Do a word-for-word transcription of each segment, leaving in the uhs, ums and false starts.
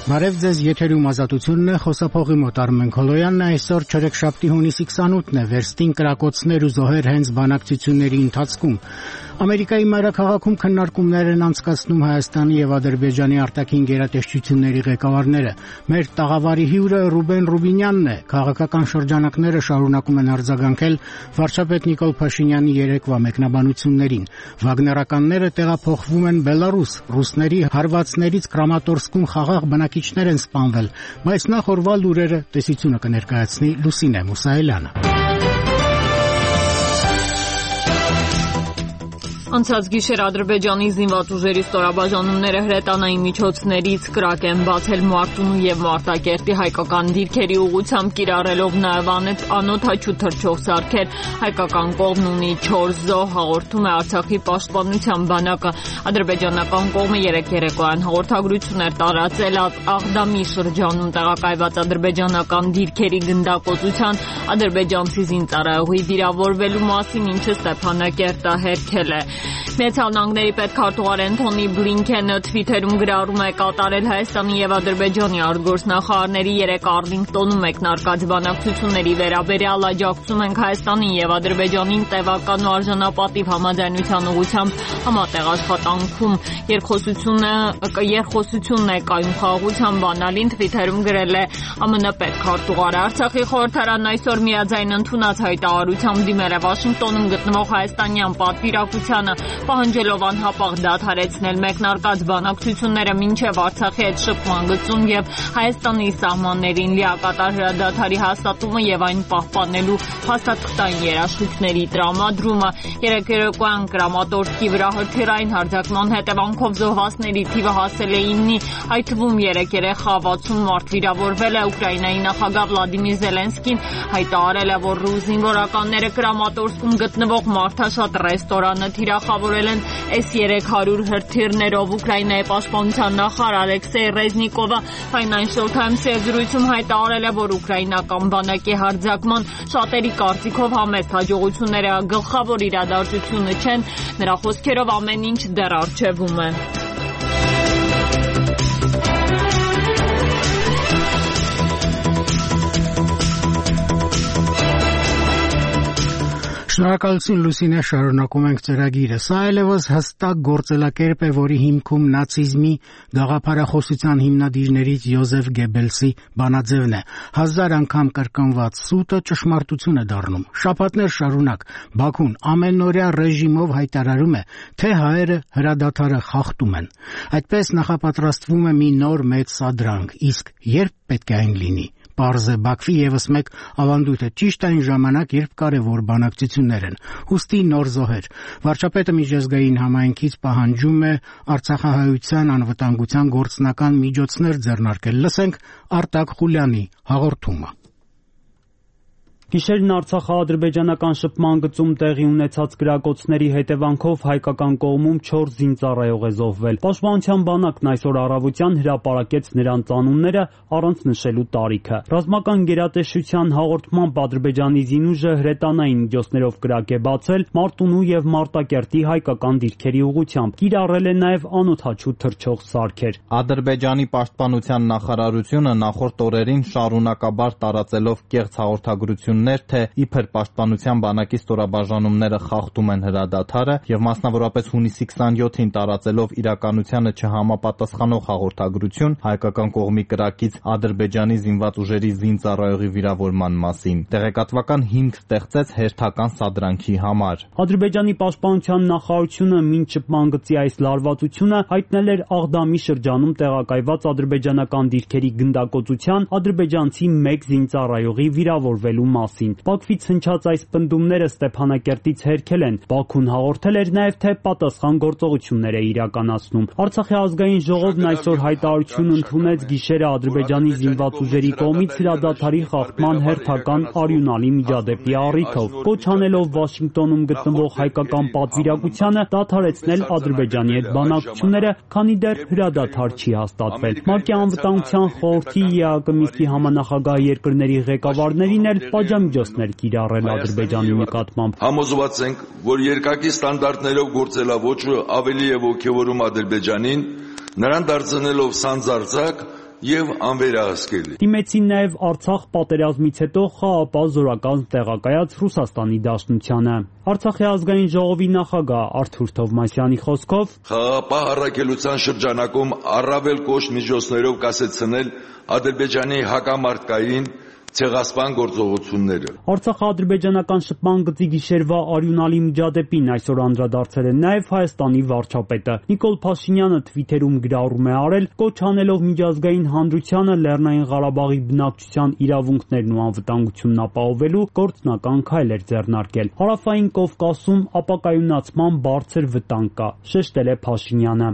Բարև ձեզ, եթերում ազատությունն է, խոսափողի մոտ Արմեն Քոլոյանն է, այսօր չորեքշաբթի հունիսի քսանութն է, վերստին կրակոցներ ու զոհեր հենց բանակցությունների ընթացքում։ Ամերիկայի մայրաքաղաքում քննարկումներ են անցկացնում Հայաստանի եւ Ադրբեջանի արտաքին գերատեսչությունների ղեկավարները։ Մեր տաղավարի հյուրը Ռուբեն Ռուբինյանն է։ Քաղաքական շրջանակները շարունակում են արձագանքել վարչապետ Նիկոլ Փաշինյանի երեկվա մեկնաբանություններին։ Վագներականները տեղափոխվում են Բելարուս, ռուսների հարվածներից Կրամատորսկում խաղաղ բնակիչներ են սպանվել, բայց նախ օրվա լուրերը տեսությունը կներկայացնի Լուսինե Մուսայելյանը։ Անցած գիշեր Ադրբեջանի զինված ուժերի ստորաբաժանումները հրետանային միջոցներից կրակ են բացել Մարտունու եւ Մարտակերտի հայկական դիրքերի ուղղությամբ, կիրառելով նաեւ անօդաչու թռչող սարքեր։ Հայկական կողմն ունի չորս զոհ, հաղորդում է Արցախի պաշտպանության բանակը։ Ադրբեջանական կողմը երեկ երեկոյան հաղորդագրություն էր տարածել Աղդամի շրջանում տեղակայված ադրբեջանական դիրքերի գնդակոծության, ադրբեջանցի զինծառայողի վիրավորվելու մասին, ինչը Ստեփանակերտը հերքել է։ Միացյալ Նահանգների պետքարտուղար Էնթոնի Բլինքենը Թվիթերում գրառում է կատարել Հայաստանի եւ Ադրբեջանի արտգործնախարարների երեք Արլինգտոնում մեկնարկած բանակցությունների վերաբերյալ աջակցում ենք Հայաստանին եւ Ադրբեջանին տևական ու արժանապատիվ համաձայնության ուղղությամբ համատեղ աշխատանքում երկխոսությունը երկխոսությունն է կայուն խաղաղության բանալին Թվիթերում գրել է ԱՄՆ պետքարտուղարը։ Արցախի խորհրդարանն այսօր միաձայն ընդունած հայտարարությամբ դիմել է Վաշինգտոնում գտնվող հայաստանյան պատվիրակությանը, պահանջելով անհապաղ դադարեցնել մեկնարկած բանակցությունները մինչև Արցախի հետ շփման գծում եւ Հայաստանի սահմաններին լիակատար հրադադարի հաստատումը եւ այն պահպանելու փաստաթղթային երաշխիքների տրամադրումը։ Երեք երեկոյան Կրամատորսկի վրա հրթիռային հարձակման հետևանքով զոհվածների թիվը հասել է իննի, այդ թվում երեք երեխա, վաթսուն մարդ վիրավորվել է։ Ուկրաինայի նախագահ Վլադիմիր Զելենսկին հայտարարել է, որ ռուս զինվորականները Կրամատորսկում գտնվող մարդաշատ ռեստորանը թիրախավորել են էս երեք հարյուր հրթիռներով։ Ուկրաինայի պաշտպանության նախարար Ալեքսեյ Ռեզնիկովը Financial Times-ի զրույցում հայտարարել է, որ ուկրաինական բանակի հարձակման շատերի կարծիքով համեստ հաջողությունները գլխավոր իրադարձությունը չեն։ Նրա խոսքերով ամեն ինչ դեռ առջևում է։ Շնորհակալություն Լուսինե, շարունակում ենք ծրագիրը։ Սա այլևս հստակ գործելակերպ է, որի հիմքում նացիզմի գաղափարախոսության հիմնադիրներից Յոզեֆ Գեբելսի բանաձևն է։ Հազար անգամ կրկնված սուտը ճշմարտություն է դառնում։ Շաբաթներ շարունակ Բաքուն ամենօրյա ռեժիմով հայտարարում է, թե հայերը հրադադարը խախտում են։ Այդպես նախապատրաստվում է մի նոր մեծ սադրանք, իսկ երբ պետք է այն լինի։ Պարզ է Բաքվի եւս մեկ ավանդույթը ճիշտ այն ժամանակ, երբ կարևոր բանակցություններ են, ուստի նոր զոհեր։ Վարչապետը միջազգային համայնքից պահանջում է արցախահայության անվտանգության գործնական միջոցներ ձեռնարկել։ Լսենք Արտակ Խուլյանի հաղորդումը։ Գիշերն Արցախա-ադրբեջանական շփման գծում տեղի ունեցած կրակոցների հետևանքով հայկական կողմում չորս զինծառայող է զոհվել։ Պաշտպանության բանակն այսօր առավոտյան հրապարակեց նրանց անունները առանց նշելու տարիքը։ Ռազմական գերատեսչության հաղորդմամբ Ադրբեջանի զինուժը հրետանային միջոցներով կրակ է բացել Մարտունու եւ Մարտակերտի հայկական դիրքերի ուղղությամբ, կիրառել է նաեւ անօդաչու թռչող սարքեր։ Ադրբեջանի պաշտպանության նախարարությունը նախորդ օրերին շարունակաբար տարածելով կեղծ հաղորդագրություն թե իբր պաշտպանության բանակի ստորաբաժանումները խախտում են հրադադարը եւ մասնավորապես հունիսի քսանյոթին տարածելով իրականությանը չհամապատասխանող հաղորդագրություն հայկական կողմի կրակից Ադրբեջանի զինված ուժերի զինծառայողի վիրավորման մասին, տեղեկատվական հիմք ստեղծեց հերթական սադրանքի համար։ Ադրբեջանի պաշտպանության նախարարությունը մինչ շփման գծի այս լարվածությունը հայտնել էր Աղդամի շրջանում տեղակայված ադրբեջանական դիրքերի գնդակոծության ադրբեջանցի մեկ զինծառայողի վիրավորվելու մասին։ Բաքվից հնչած այս պնդումները Ստեփանակերտից հերքել են։ Բաքուն հաղորդել էր նաև, թե պատասխան գործողություններ է իրականացնում։ Արցախի ազգային ժողովն այսօր հայտարարություն ընդունեց գիշերը Ադրբեջանի զինված ուժերի կողմից հրադադարի խախտման հերթական արյունալի միջադեպի առիթով, կոչ անելով Վաշինգտոնում գտնվող հայկական պատվիրակությանը դադարեցնել Ադրբեջանի հետ բանակցությունները, քանի դեռ հրադադար չի հաստատվել։ ՄԱԿ-ի անվտանգության խորհրդի ԵԱԿ Մինսկի համանախագահ երկրների ղեկավարներին էլ պատժամիջոցներ կիրառել Ադրբեջանի նկատմամբ։ Համոզված ենք, որ երկակի ստանդարտներով գործելավոճը ավելի է ոգևորում Ադրբեջանին, նրան դարձնելով սանձարձակ եւ անվերահսկելի։ Դիմեցին նաև Արցախ պատերազմից հետո խաղապահ զորական տեղակայած Ռուսաստանի Դաշնությանը։ Արցախի ազգային ժողովի նախագահ Արթուր Թովմասյանի խոսքով խաղապահ առաքելության շրջանակում առավել կոշտ միջոցներով կասեցնել Ադրբեջանի հակամարտկային ցեղասպան գործողությունները։ Արցախա-ադրբեջանական շփման գծի գիշերվա արյունալի միջադեպին այսօր անդրադարձել է նաև Հայաստանի վարչապետը։ Նիկոլ Փաշինյանը թվիթերում գրառում է արել, կոչ անելով միջազգային հանրությանը Լեռնային Ղարաբաղի բնակչության իրավունքներն ու անվտանգությունն ապահովելու գործնական քայլեր ձեռնարկել։ Հարավային Կովկասում ապակայունացման բարձր վտանգ կա, շեշտել է Փաշինյանը։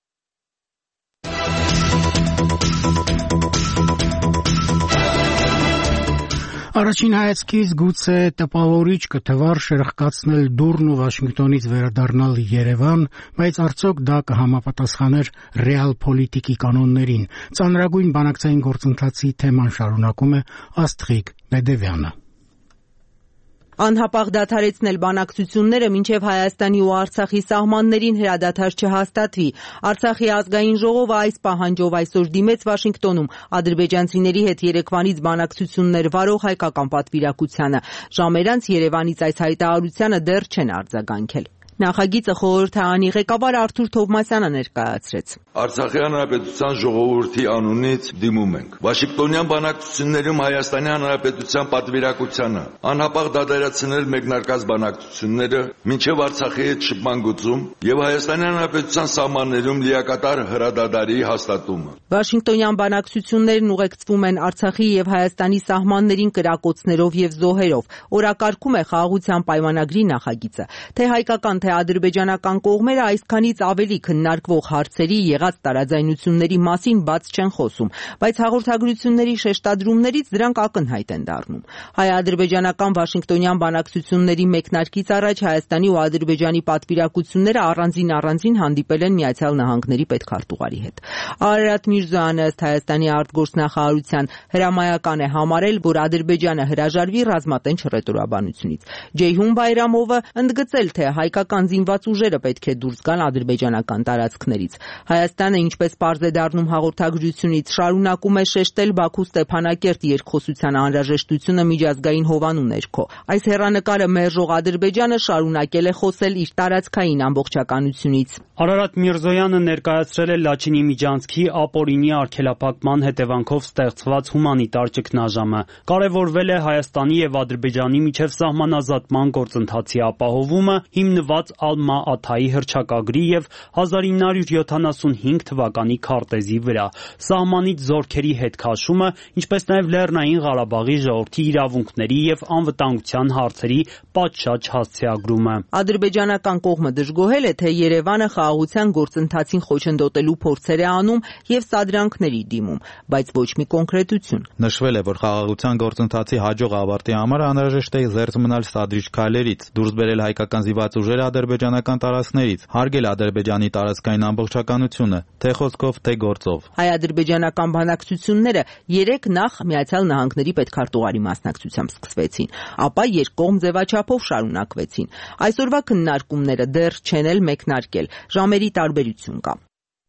Առաջին հայացքից գուցե տպավորիչ կթվար շրխկացնել դուռն ու Վաշինգտոնից վերադառնալ Երևան, բայց արդյոք դա կհամապատասխաներ ռեալ պոլիտիկի կանոններին։ Ծանրագույն բանակցային գործընթացի թեման շարունակում է Աստղիկ Բեդևյանը։ Անհապաղ դադարեցնել բանակցությունները մինչև Հայաստանի ու Արցախի սահմաններին հրադադար չհաստատվի։ Արցախի ազգային ժողովը այս պահանջով այսօր դիմեց Վաշինգտոնում ադրբեջանցիների հետ երեկվանից բանակցություններ վարող հայկական պատվիրակությանը։ Ժամեր անց Երևանից այս հայտարարությանը դեռ չեն արձագանքել։ Նախագիծը խորհրդարանի ղեկավար Արթուր Թովմասյանը ներկայացրեց։ Արցախի հանրապետության ժողովրդի անունից դիմում ենք Վաշինգտոնյան բանակցություններում Հայաստանի հանրապետության պատվիրակությանը անհապաղ դադարեցնել մեկնարկած բանակցությունները մինչև Արցախի հետ շփման գծում եւ Հայաստանի հանրապետության սահմաններում լիակատար հրադադարի հաստատումը։ Վաշինգտոնյան բանակցություններն ուղեկցվում են Արցախի եւ Հայաստանի սահմաններին կրակոցներով եւ զոհերով։ Օրակարգում է խաղաղության պայմանագրի նախագիծը։ Թե հայկական թե ադրբեջանական կողմերը այսքանից ավելի քննարկվող հարցերի եղած տարաձայնությունների մասին բաց չեն խոսում, բայց հաղորդագրությունների շեշտադրումներից դրանք ակնհայտ են դառնում։ Հայ-ադրբեջանական Վաշինգտոնյան բանակցությունների մեկնարկից առաջ Հայաստանի ու Ադրբեջանի պատվիրակությունները առանձին-առանձին հանդիպել են Միացյալ Նահանգների պետքարտուղարի հետ։ Արարատ Միրզոյանը ըստ Հայաստանի արտգործնախարարության հրամայական է համարել, որ Ադրբեջանը հրաժարվի ռազմատենչ հռետորաբանությունից։ Ջեյհուն Բայրամովը ընդգծել, թե հայկական զինված ուժերը պետք է դուրս գան ադրբեջանական տարածքներից։ Հայաստանը, ինչպես պարզ է դառնում հաղորդագրությունից, շարունակում է շեշտել Բաքու-Ստեփանակերտ երկխոսության անհրաժեշտությունը միջազգային հովանու ներքո։ Այս հեռանկարը մերժող Ադրբեջանը շարունակել է խոսել իր տարածքային ամբողջականությունից։ Արարատ Միրզոյանը ներկայացրել է Լաչինի միջանցքի ապօրինի արգելափակման հետևանքով ստեղծված հումանիտար ճգնաժամը։ Կարևորվել է Հայաստանի եւ Ադրբեջանի միջև սահմանազատման գործընթացի ապահովումը, հիմնված Ալմա-Աթայի հռչակագրի եւ հազար ինը հարյուր յոթանասունհինգ թվականի քարտեզի վրա, սահմանից զորքերի հետ քաշումը, ինչպես նաեւ Լեռնային Ղարաբաղի ժողովրդի իրավունքների եւ անվտանգության հարցերի պատշաճ հասցեագրումը։ Ադրբեջանական կողմը դժգոհել է, թե Երևանը խաղաղության գործընթացին խոչընդոտելու փորձեր է անում եւ սադրանքների դիմում, բայց ոչ մի կոնկրետություն։ Նշվել է, որ խաղաղության գործընթացի հաջող ավարտի համար անհրաժեշտ է զերծ մնալ սադրիչ քայլերից, դուրս բերել հայկական զինված ուժերը ադրբեջանական տարածքներից, հարգել Ադրբեջանի տարածքային ամբողջականությունը, թե խոսքով, թե գործով։ Հայ-ադրբեջանական բանակցությունները երեք նախ Միացյալ Նահանգների պետքարտուղարի մասնակցությամբ սկսվեցին, ապա երկկողմ ձևաչափով շարունակվեցին։ Այսօրվա քննարկումները դեռ չեն էլ մեկնարկել, ժամերի տարբերություն կա։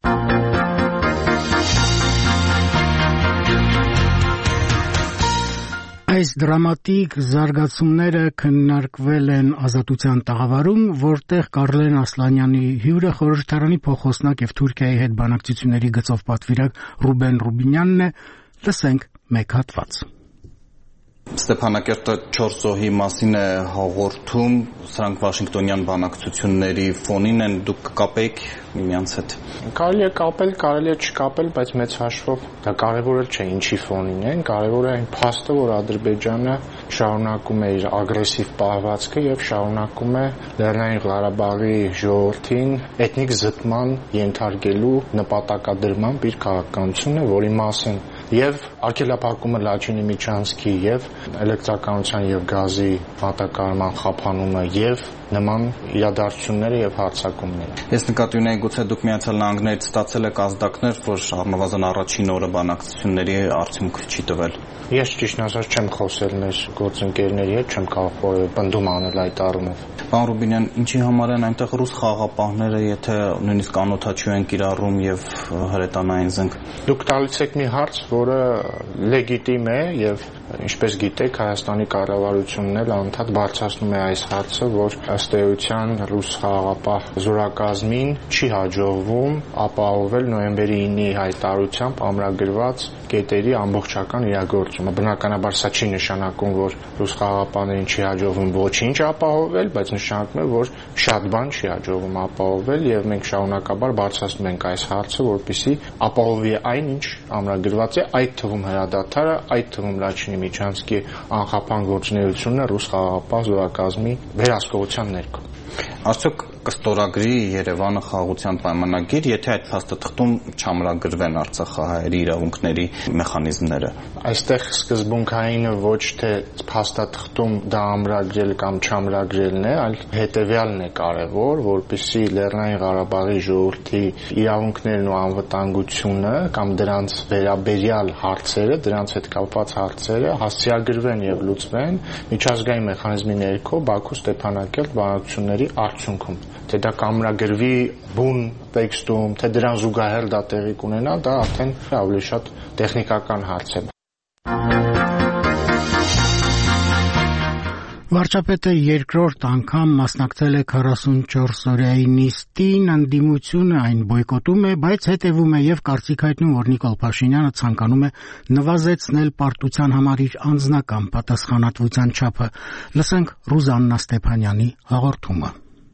Այս դրամատիկ զարգացումները քննարկվել են Ազատության տաղավարում, որտեղ Կարլեն Ասլանյանի հյուրը խորհրդարանի փոխոսնակ եւ Թուրքիայի հետ բանակցությունների գծով պատվիրակ Ռուբեն Ռուբինյանն է։ Լսենք մեկ հատված։ Ստեփանակերտը չորս զոհի մասին է հաղորդում, սրանք Վաշինգտոնյան բանակցությունների ֆոնին են, դուք կկապեք միմյանց հետ։ Կարելի է կապել, կարելի է չկապել, բայց մեծ հաշվով դա կարևորը չէ ինչի ֆոնին են, կարևորը այն փաստը, որ Ադրբեջանը շարունակում է իր ագրեսիվ պահվածքը եւ շարունակում է Լեռնային Ղարաբաղի ժողովրդին էթնիկ զտման ենթարկելու նպատակադրմամբ իր քաղաքականությունը, որի մասին եւ արգելափակումը Լաչինի միջանցքի եւ էլեկտրականության եւ գազի մատակարարման խափանումը եւ նման իրադարձությունները եւ հարձակումները։ Ես նկատի ունեի, գուցե դուք Միացյալ Նահանգներից ստացել եք ազդակներ, որ առնվազն առաջին օրը բանակցությունների արդյունք չի տվել։ Ես ճիշտ ասած չեմ խոսել մեր գործընկերների հետ, չեմ կարող որևէ պնդում անել այդ առումով։ Պարոն Ռուբինյան, ինչի համար են այնտեղ ռուս խաղաղապահները, եթե նույնիսկ անօթաչու են կիրառում եւ հրետանային զենք։ Դուք տալիս եք մի հարց, որը լեգիտիմ է եւ ինչպես գիտեք, Հայաստանի կառավարությունն էլ անդադ բարձրացնում է այս հարցը, որ ըստ էության ռուս խաղաղապահ զորակազմին չի հաջողվում ապահովել նոյեմբերի ինի հայտարարությամբ ամրագրված կետերի ամբողջական իրագործումը։ Բնականաբար սա չի նշանակում, որ ռուս խաղաղապահներին չի հաջողվում ոչինչ ապահովել, բայց նշանակում է, որ շատ բան չի հաջողվում ապահովել եւ մենք շարունակաբար բարձրացնում ենք այս հարցը, որպեսզի ապահովի այն, ինչ ամրագրված է, այդ թվում հրադադարը, այդ թվում Լաչինի Միչանսկի անխափան գործունեությունը ռուս խաղաղապահ զորակազմի վերահսկողության ներքո։ Արդյոք կստորագրի Երևանը խաղաղության պայմանագիր, եթե այդ փաստաթղթում չամրագրվեն արցախահայերի իրավունքների մեխանիզմները։ Այստեղ սկզբունքայինը ոչ թե փաստաթղթում դա ամրագրել կամ չամրագրելն է, այլ հետեւյալն է կարևոր, որպեսզի Լեռնային Ղարաբաղի ժողովրդի իրավունքներն ու անվտանգությունը կամ դրանց վերաբերյալ հարցերը, դրանց հետ կապված հարցերը հասցեագրվեն եւ լուծվեն միջազգային մեխանիզմի ներքո Բաքու Ստեփանակերտ բանակցությունների արդյունքում։ Թե դա կամրագրվի բուն տեքստում, թե դրան զուգահեռ դա տեղի կունենա, դա արդեն ավելի շատ տեխնիկական հարց է։ Վարչապետը երկրորդ անգամ մասնակցել է քառասունչորս օրյայի նիստին, ընդդիմությունը այն բոյկոտում է, բայց հետևում է եւ կարծիք հայտնում, որ Նիկոլ Փաշինյանը ցանկանում է նվազեցնել պարտության համար իր անձնական պատասխանատվության չափը։ Լսենք Ռուզաննա Ստեփանյանի հաղորդումը։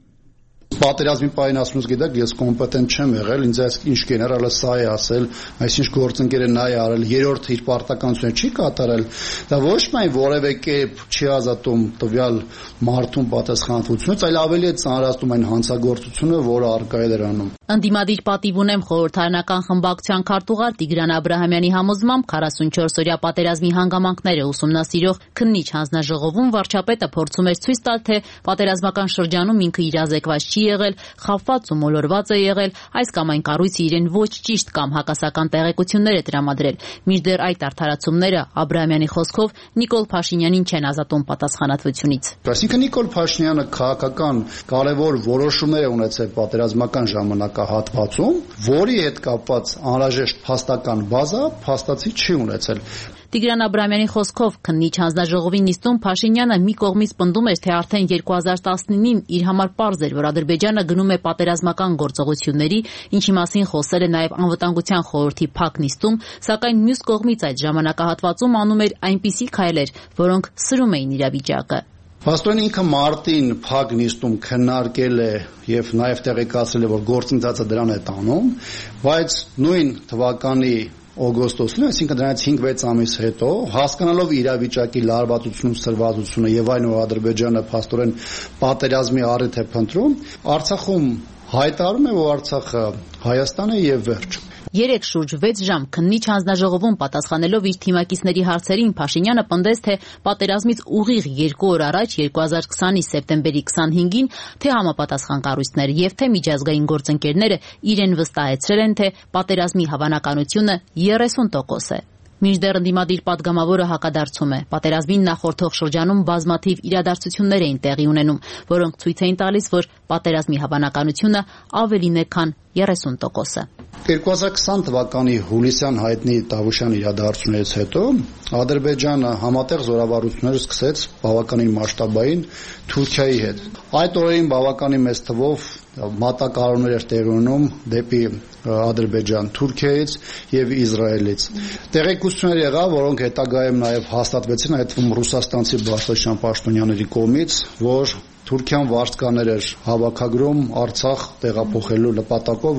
Պատերազմի պահին ասում գիտեք, ես կոմպետենտ չեմ եղել, ինձ այս ինչ գեներալը սա է ասել, այսինչ գործընկերը նա է արել, երրորդը իր պարտականությունը չի կատարել, դա ոչ միայն որևէ կերպ չի ազատում տվյալ մարդուն պատասխանատվությունից, այլ ավելի է ծանրացնում այն հանցագործությունը, որը առկա է դրանում։ Ընդդիմադիր պատիվ ունեմ խորհրդարանական խմբակցության քարտուղար Տիգրան Աբրահամյանի համոզմամբ քառասունչորս օրյա պատերազմի հանգամանքները ուսումնասիրող քննիչ հանձնաժողովում վարչապետը փորձում էր ցույց տալ, թե պատերազմական շրջանում ինքը իրազեկված չի եղել, խաբված ու մոլորված է եղել, այս կամ այն կառույցը իրեն ոչ ճիշտ կամ հակասական տեղեկություններ է տրամադրել։ Մինչդեռ այդ արդարացումները Աբրահամյանի խոսքով Նիկոլ Փաշինյանին չեն ազատում պատասխանատվությունից։ Այսինքն Նիկոլ Փաշինյանը քաղաքական կարևոր որոշումներ է ունեցել պատերազմական ժամանակահատվածում, որի հետ կապված անհրաժեշտ փաստական բազա փաստացի չի ունեցել։ Տիգրան Աբրահամյանի խոսքով քննիչ հանձնաժողովի նիստում Փաշինյանը մի կողմից պնդում էր, թե արդեն երկու հազար տասնինին իր համար պարզ էր, որ Ադրբեջանը գնում է պատերազմական գործողությունների, ինչի մասին խոսել է նաև անվտանգության խորհրդի փակ նիստում, սակայն մյուս կողմից այդ ժամանակահատվածում անում էր այնպիսի քայլեր, որոնք սրում էին իրավիճակը։ Փաստորեն ինքը մարտին փակ նիստում քննարկել է եւ նաեւ տեղեկացրել է, որ գործընթացը դրան է տանում, բայց նույն թվականի օգոստոսին, այսինքն դրանից հինգ-վեց ամիս հետո, հասկանալով իրավիճակի լարվածությունն ու սրվածությունը եւ այն, որ Ադրբեջանը փաստորեն պատերազմի առիթ է փնտրում, Արցախում հայտարարում է, որ Արցախը Հայաստան է եւ վերջ։ Երեք շուրջ վեց ժամ քննիչ հանձնաժողովում պատասխանելով իր թիմակիցների հարցերին Փաշինյանը պնդեց, թե պատերազմից ուղիղ երկու օր առաջ երկու հազար քսանի սեպտեմբերի քսանհինգին թե համապատասխան կառույցները եւ թե միջազգային գործընկերները իրեն վստահեցրել են, թե պատերազմի հավանականությունը երեսուն տոկոս է։ Մինչդեռ ընդդիմադիր պատգամավորը հակադարձում է։ Պատերազմին նախորդող շրջանում բազմաթիվ իրադարձություններ էին տեղի ունենում, որոնք ցույց էին տալիս, որ պատերազմի հավանականությունը ավելին է, քան երեսուն տոկոսը։ երկու հազար քսան թվականի հուլիսյան հայտնի Տավուշյան իրադարձություններից հետո Ադրբեջանը համատեղ զորավարություններ սկսեց բավականին մասշտաբային Թուրքիայի հետ։ Այդ օրերին բավականին մեծ թվով մատակարարումներ էր տեղի ունենում դեպի Ադրբեջան Թուրքիայից եւ Իսրայելից։ Տեղեկություններ եղավ, որոնք հետագայում նաեւ հաստատվեցին, այդ թվում ռուսաստանցի բարձրաստիճան պաշտոնյաների կողմից, որ Թուրքիան վարձկաներ էր հավաքագրում Արցախ տեղափոխելու նպատակով։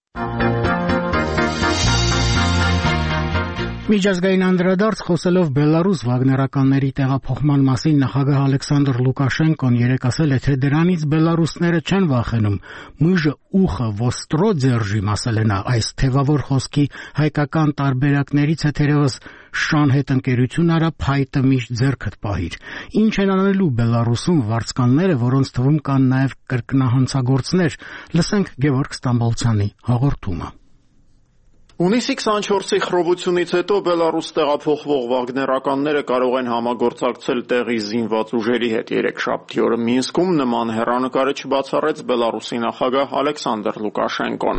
Միջազգային անդրադարձ խոսելով Բելարուս վագներականների տեղափոխման մասին նախագահ Ալեքսանդր Լուկաշենկոն երեկ ասել է, թե դրանից բելարուսները չեն վախենում։ Մուժը ուխը ոստրո ձերժիմ ասել է նա, այս թևավոր խոսքի հայկական տարբերակներից է թերևս Շան հետ ընկերություն արա, փայտը միշտ ձեռքդ պահիր։ Ինչ են անելու Բելարուսում վարձկանները, որոնց թվում կան նաև կրկնահանցագործներ։ Լսենք Գևորգ Ստամբոլցյանի հաղորդումը։ Հունիսի քսանչորսի խռովությունից հետո Բելարուս տեղափոխվող վագներականները կարող են համագործակցել տեղի զինված ուժերի հետ։ Երեքշաբթի օրը Մինսկում նման հեռանկարը չբացառեց Բելարուսի նախագահ Ալեքսանդր Լուկաշենկոն։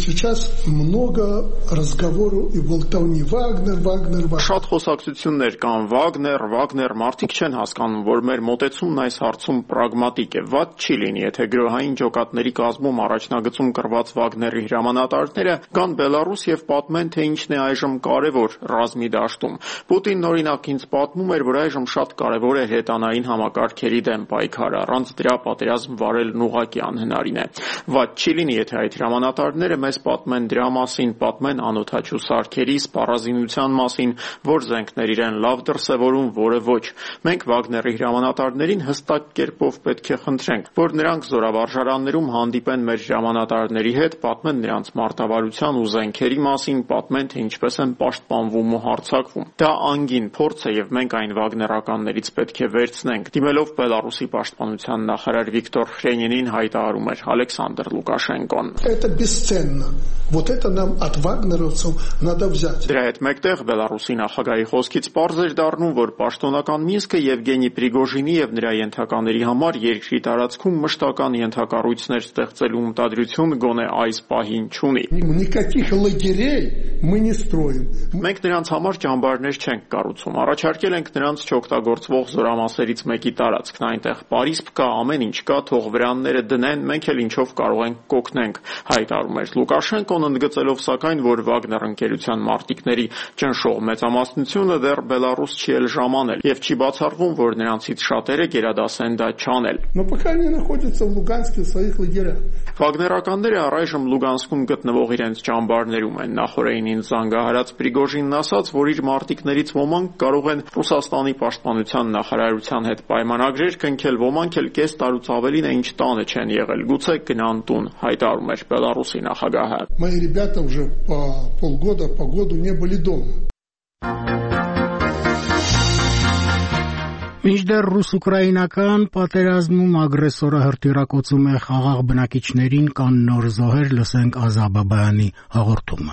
Շատ խոսակցություններ կան Վագներ, Վագներ, մարդիկ չեն հասկանում, որ մեր մոտեցումն այս հարցում պրագմատիկ է։ Վատ չի լինի, եթե գրոհային ջոկատների կազմում առաջնագծում կրված Վագների հրամանատարները կան Բելարուս եւ պատմեն, թե ինչն է այժմ կարևոր ռազմի դաշտում։ Պուտինն օրինակ ինձ պատմում էր, որ այժմ շատ կարևոր է հեթանային համակարգերի դեմ պայքարը, առանց դրա պատերազմ վարելն ուղղակի անհնարին է։ Վատ չի լինի, եթե այդ հրամանատարները մեզ պատմեն դրա մասին, պատմեն անօթաչու սարքերի, սպառազինության մասին, որ զենքներ իրեն լավ դրսևորում, որը ոչ։ Մենք Վագների հրամանատարներին հստակ կերպով պետք է խնդրենք, որ նրանք զորավարժարաններում հանդիպեն մեր հրամանատարների հետ, պատմեն նրանց մարտավարության ու զենքերի մասին, պատմեն, թե ինչպես են պաշտպանվում ու հարձակվում։ Դա անգին փորձ է եւ մենք այն վագներականներից պետք է վերցնենք։ Դիմելով Բելարուսի պաշտպանության նախարար Վիկտոր Խրենինին հայտարարում էր Ալեքսանդր Լուկաշենկոն։ Вот это нам от вагнеровцев надо взять. Դրա հետ մեկտեղ Բելարուսի նախագահի խոսքից պարզ էր դառնում, որ պաշտոնական Մինսկը Եվգենի Պրիգոժինի եւ նրա ենթակաների համար երկրի տարածքում մշտական ենթակառույցներ ստեղծելու մտադրություն գոնե այս պահին չունի։ Никаких лагерей мы не строим. Մենք նրանց համար ճամբարներ չենք կառուցում։ Առաջարկել ենք նրանց չօգտագործվող զորամասերից մեկի տարածքն, այնտեղ պարիսպ կա, ամեն ինչ կա, թող վրանները դնեն, մենք էլ ինչով կարող ենք կօգնենք, հայտարարում էր Լուկաշենկոն, ընդգծելով սակայն, որ Վագներ ընկերության մարտիկների ճնշող մեծամասնությունը դեռ Բելարուս չի էլ ժամանել եւ չի բացառվում, որ նրանցից շատերը գերադասեն դա չանել։ Վագներականները առայժմ Լուգանսկում գտնվող իրենց ճամբարներում են։ Նախորդին զանգահարած Պրիգոժինն ասաց, որ իր մարտիկներից ոմանք կարող են Ռուսաստանի պաշտպանության նախարարության հետ պայմանագրեր կնքել, ոմանք էլ կես տարուց ավելին է ինչ տանը չեն եղել, գուցե գնան տուն, հայտարարում էր Բելարուսի նախագահը։ Мои ребята уже по полгода по году не были дома. Մինչդեռ ռուս-ուկրաինական պատերազմում ագրեսորը հրթիռակոծում է խաղաղ բնակիչներին, կան նոր զոհեր, լսենք Ազա Բաբայանի հաղորդումը։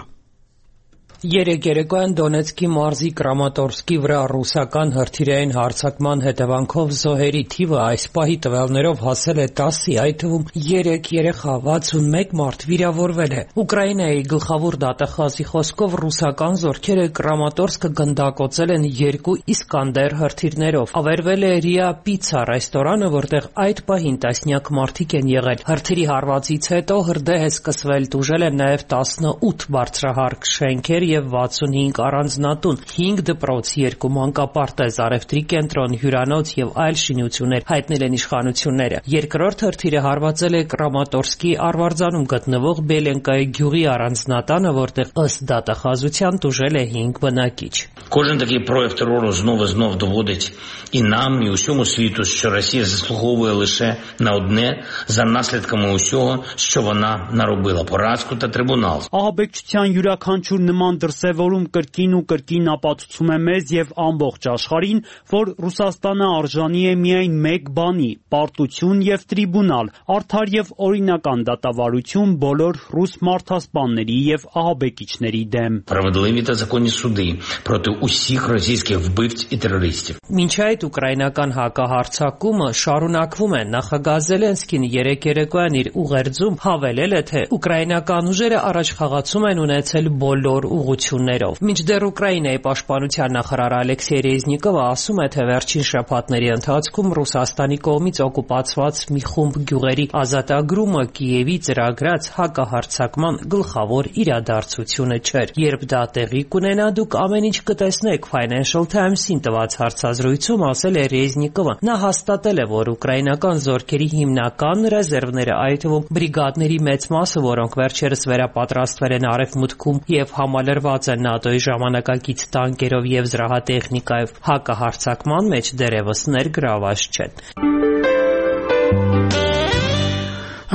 Երեկ երեկոյան Դոնեցկի մարզի Կրամատորսկի վրա ռուսական հրթիռային հարձակման հետևանքով զոհերի թիվը այս պահի տվյալներով հասել է տասի, այդ թվում երեք երեխա, վաթսունմեկ մարդ վիրավորվել է։ Ուկրաինայի գլխավոր դատախազի խոսքով ռուսական զորքերը Կրամատորսկը գնդակոծել են երկու Իսկանդեր հրթիռներով։ Ավերվել է Ռիա Պիցա ռեստորանը, որտեղ այդ պահին տասնյակ մարդիկ են եղել։ Հրթիռի հարվածից հետո հրդեհ է սկսվել, տուժել են նաև տասնութ բարձրահարկ շենքեր եւ վաթսունհինգ առանձնատուն, հինգ դպրոց, երկու մանկապարտեզ, առևտրի կենտրոն, հյուրանոց եւ այլ շինություններ, հայտնել են իշխանությունները։ Երկրորդ հրթիռը հարվածել է Կրամատորսկի Արվարձանում գտնվող Բելենկայի գյուղի առանձնատանը, որտեղ ըստ դատախազության տուժել է հինգ բնակիչ։ Кожен такий прояв терору знову і знов доводить і нам, і усьому світу, що Росія заслуговує лише на одне за наслідками усього, що вона наробила поразку та трибунал. Ահաբեկչության յուրաքանչյուր նման դրսևորում կրկին ու կրկին ապացուցում է մեզ եւ ամբողջ աշխարհին, որ Ռուսաստանը արժանի է միայն մեկ բանի՝ պարտություն եւ տրիբունալ, արդար եւ օրինական դատավարություն բոլոր ռուս մարդասպանների եւ ահաբեկիչների դեմ։ Справедливі та законні суди проти усіх російських вбивць і терористів. Մինչ այդ ուկրաինական հակահարձակումը շարունակվում է։ Նախագահ Զելենսկին երեկ երեկոյան իր ուղերձում հավելել է, թե ուկրաինական ուժերը առաջխաղացում են ունեցել բոլոր ուղղություններով։ Մինչդեռ Ուկրաինայի պաշտպանության նախարար Ալեքսեյ Ռեզնիկովը ասում է, թե վերջին շաբաթների ընթացքում Ռուսաստանի կողմից օկուպացված մի խումբ գյուղերի ազատագրումը Կիևի ծրագրած հակահարձակման գլխավոր իրադարձությունը չէր։ Երբ դա տեղի կունենա, դուք ամեն ինչ կտեսնեք, Financial Times-ին տված հարցազրույցում ասել է Ռեզնիկովը։ Նա հաստատել է, որ ուկրաինական զորքերի հիմնական ռեզերվները, այդ թվում բրիգադների մեծ մասը, որոնք վերջերս վերապատրաստվել են Արևմուտքում եւ համալրված են ՆԱՏՕ-ի ժամանակակից տանկերով եւ զրահատեխնիկայով, հակահարձակման մեջ դեռևս ներգրաված չեն։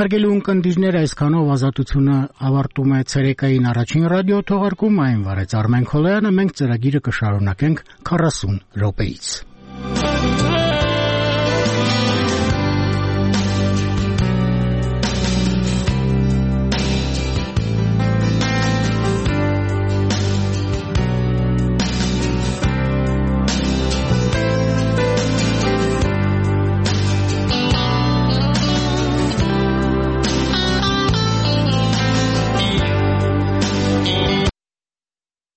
Հարգելի ունկնդիրներ, այսքանով Ազատությունը ավարտում է ցերեկային առաջին ռադիո թողարկումը, այն վարեց Արմեն Քոլոյանը, մենք ծրագիրը կշարունակենք քառասուն րոպեից։